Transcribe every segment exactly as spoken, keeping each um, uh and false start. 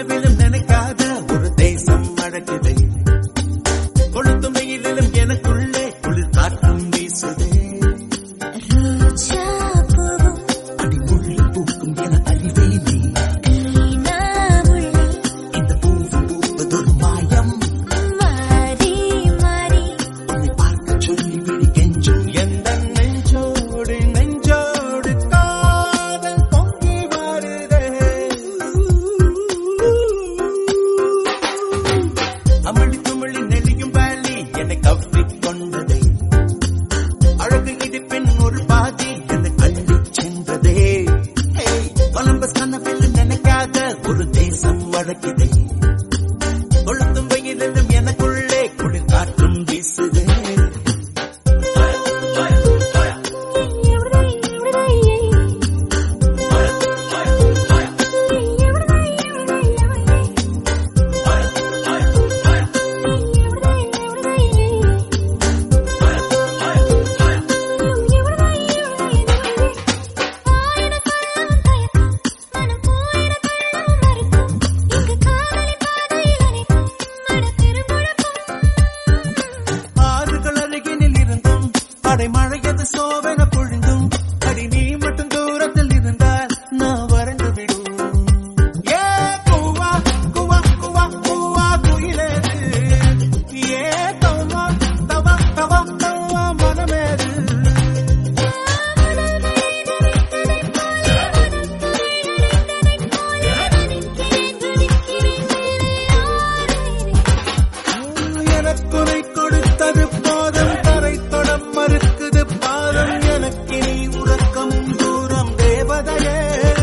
கனவிலும் நினைக்காத ஒரு தேசம் அழகுதே. கொளுத்தும் வெயிலிலும் எனக்குள்ளே குளிர் காற்றும் வீசுதே. அடி முள்ளி பூக்கும் என அறிவேனே. இந்த பூவும் பூப்பதொரு மாயம். உன்னை பார்க்க சொல்லி விழி கெஞ்சும் எந்த நெஞ்சோடு நெஞ்சோடு காதல் பொங்கி வருதே. அமளி துமளி நெளியும் வேலி என்னை கவ்விக் கொண்டதே. அழகு இடிப்பின் ஒரு பாதி என்னை அள்ளிச் சென்றதே. கொலம்பஸ் கனவில் நினைக்காத ஒரு தேசம் வழக்கிதே. கொளுத்தும் வெயிலிலும் எனக்குள்ளே குளிர் காற்றும் வீசுதே. ஆறுகள் அருகினில் இருந்தும் அடை மழையது சோவென பொழிந்தும் அடி நீ மட்டும் தூரத்தில் இருந்தால் நான் வறண்டு விடும். ஏ கூவா கூவா கூவா கூவா குயிலேது. ஏ தவா தவா தவா தவா மனமேது. எனக்குனை கொடுத்தது போதும் தரை தொடம் மறுக்குது பாதம். எனக்கு நீ உறக்கமும் தூரம் தேவதையே.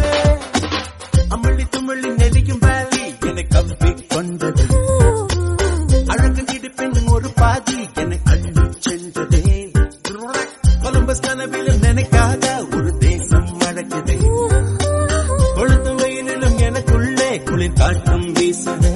அமளி துமளி நெளியும் வேலி என்னை கவ்விக் கொண்டது. அழகு இடுப்பின் ஒரு பாதி என்னை அள்ளிச் சென்றதே. கொலம்பஸ் கனவிலும் நினைக்காத ஒரு தேசம் அழகுதே. கொளுத்தும் வெயிலிலும் எனக்குள்ளே குளிர் காற்றும் வீசுதே.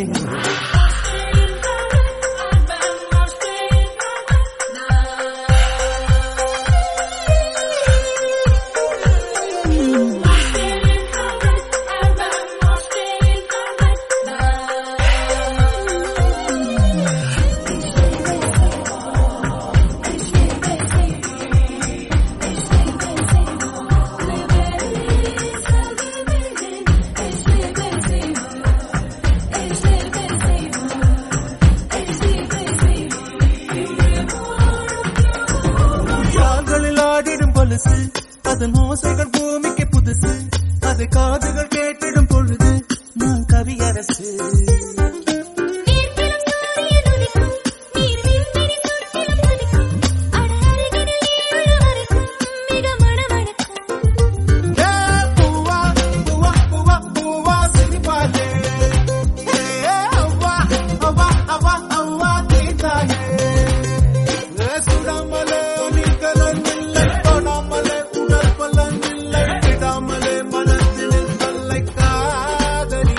யாழ்களில் ஆடிடும் பொலுசு அதன் ஓசைகள் பூமிக்கு புதுசு. அது காதுகள் கேட்டிடும் பொழுது நான் கவியரசு. ஏ பூவா பூவா பூவா பூவா சிரிப்பாயே. ஏ அவ்வா அவ்வா அவ்வா அவ்வா தீத்தாயே. ஏ சுடாமலே நீக்கலன் இல்லை தொடாமலே உடல் பலன் இல்லை விடாமலே மனத்தில் தொல்லை காதலி.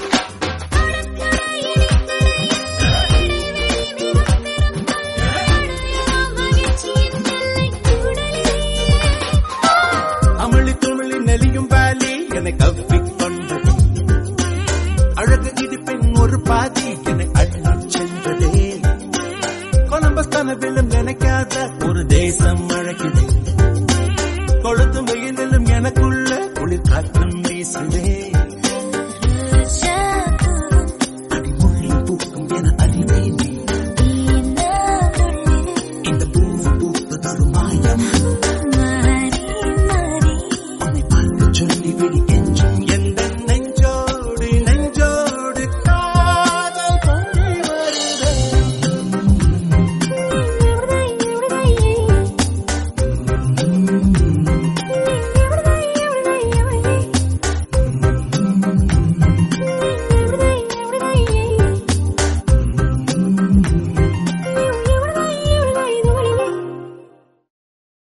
அமளி துமளி நெளியும் வேலி என்னை கவ்விக் கொண்டது. அழகு இடிப்பின் ஒரு பாதி என்னை அள்ளிச் சென்றதே. கொலம்பஸ் கனவிலும் நினைக்காத ஒரு தேசம்